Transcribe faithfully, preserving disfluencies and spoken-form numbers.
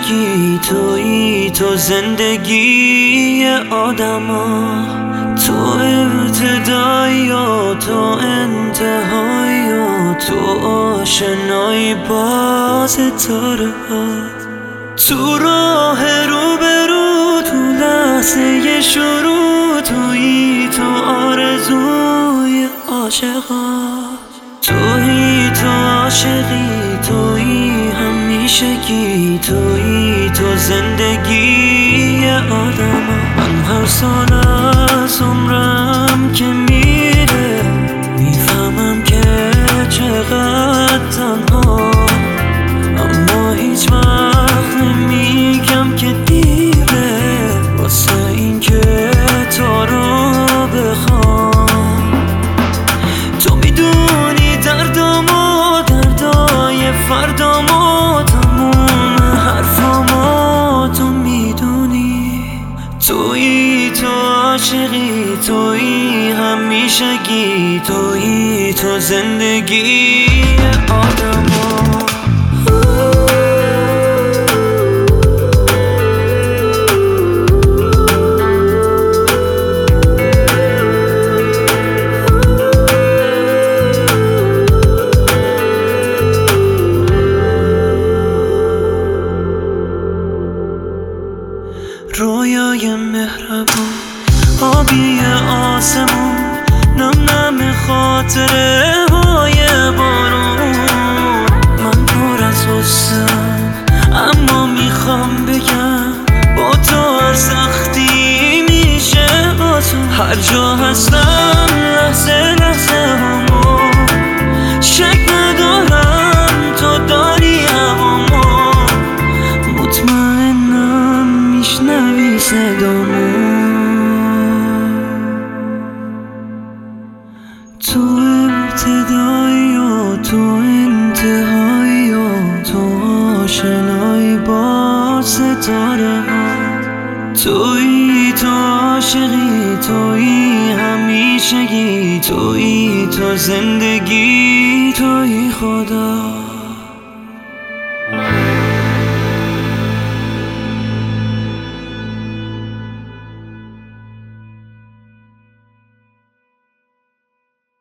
همیشگی تویی، تو زندگی آدما، تو ابتدایی و تو انتهایی و تو آشنایی با ستاره ها، تو راه رو برو، تو لحظه شروع تویی، تو آرزوی عاشقا، تویی تو عاشقی، تویی همیشگی، تویی تو زندگی آدما. من هر سال از عمرم که میره میفهمم که چقدر تنها، اما هیچ وقت نمیگم که دیره، واسه این که تو رو بخوام. تو میدونی دردامو، دردای فردامو، تموم حرفامو تو میدونی، تویی تو عاشقی، تویی همیشگی، تویی تو زندگی آدما. رویای مهربون، آبی آسمون، نم نم خاطره های بارون. من پر از غصه‌ام اما میخوام بگم با تو هر سختی میشه آسون. هر جا هستم لحظه لحظه همو، شک ندارم تو داری همامو، مطمئنم میشنوی صدامو. تو ابتدایی و تو انتهایی و تو آشنایی با ستاره ها، تویی تو عاشقی، تویی همیشگی، تویی تو زندگی، تویی خدا.